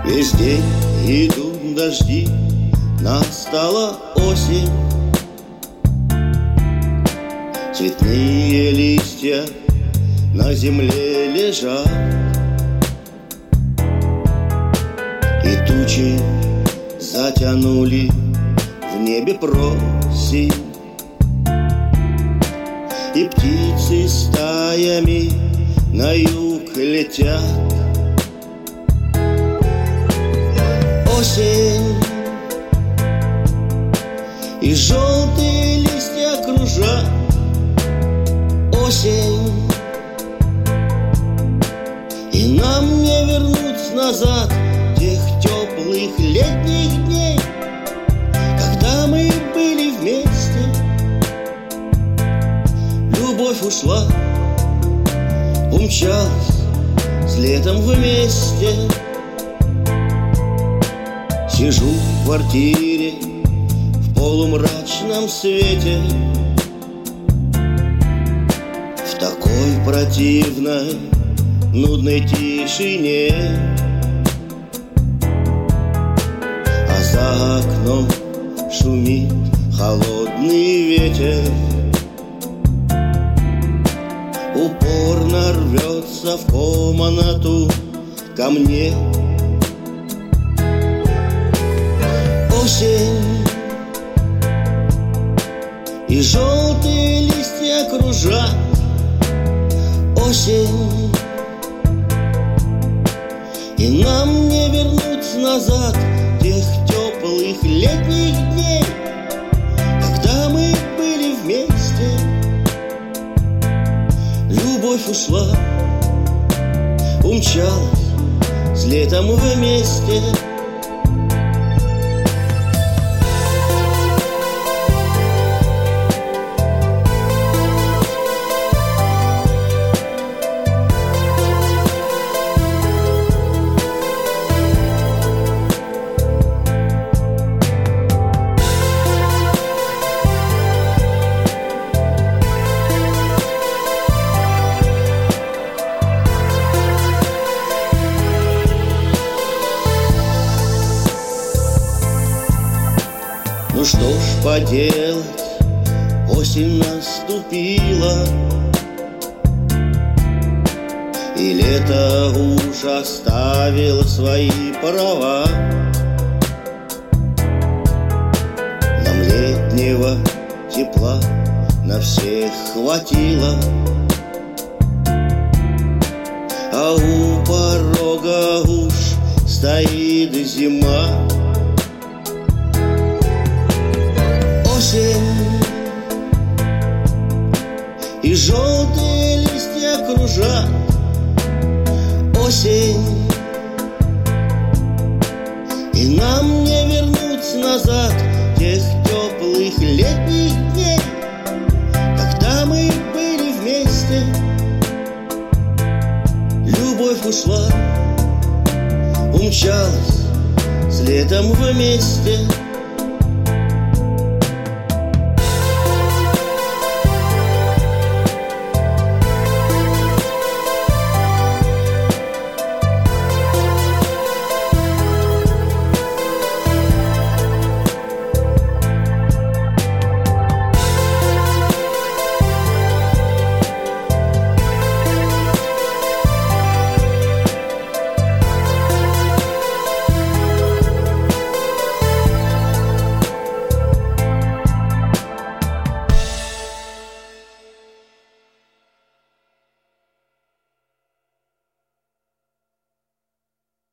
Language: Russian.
Весь день идут дожди, настала осень. Цветные листья на земле лежат, и тучи затянули в небе просень, и птицы стаями на юг летят. Осень, и желтые листья кружат. Осень, и нам не вернуть назад тех теплых летних дней, когда мы были вместе. Любовь ушла, умчалась с летом вместе. Сижу в квартире в полумрачном свете, в такой противной, нудной тишине, а за окном шумит холодный ветер, упорно рвется в комнату ко мне. Осень, и желтые листья кружат. Осень, и нам не вернуть назад тех теплых летних дней, когда мы были вместе. Любовь ушла, умчалась с летом вместе. Ну что ж поделать, осень наступила, и лето уж оставило свои права. Нам летнего тепла на всех хватило, а у порога уж стоит зима. Осень, и желтые листья кружат. Осень, и нам не вернуть назад тех теплых летних дней, когда мы были вместе. Любовь ушла, умчалась с летом вместе.